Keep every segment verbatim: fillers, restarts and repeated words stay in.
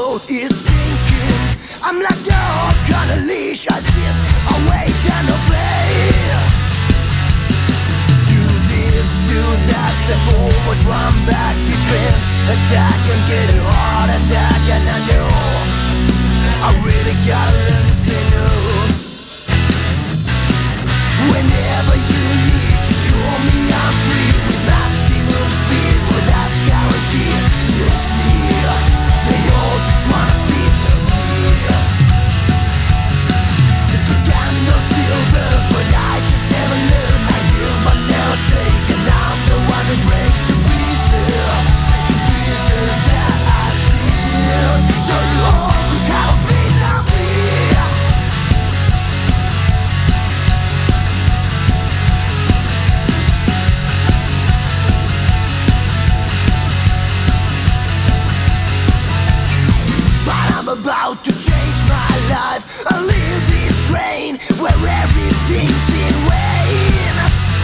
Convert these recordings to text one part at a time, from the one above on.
boat is sinking. I'm like a hawk on a leash. I sit, I wait and obey. Do this, do that, step forward, run back, defend, attack and get a heart attack. And I know I really gotta learn to say no. Whenever you need, just show me I'm free with maximum speed, without guarantee. You see, they all just want a piece of me. The candle still burns, but I just never learn. I give but never take, and I'm the one who breaks to pieces, to pieces that I see. So you all could have a piece of me. About to change my life. I leave this train where everything's in vain.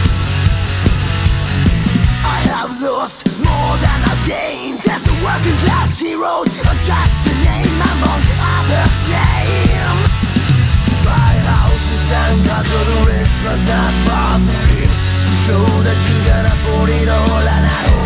I have lost more than I've gained. As the working class heroes, I'm just a name among others' names. Buy houses and cars for the rest was not possible. To show that you can afford it all, and I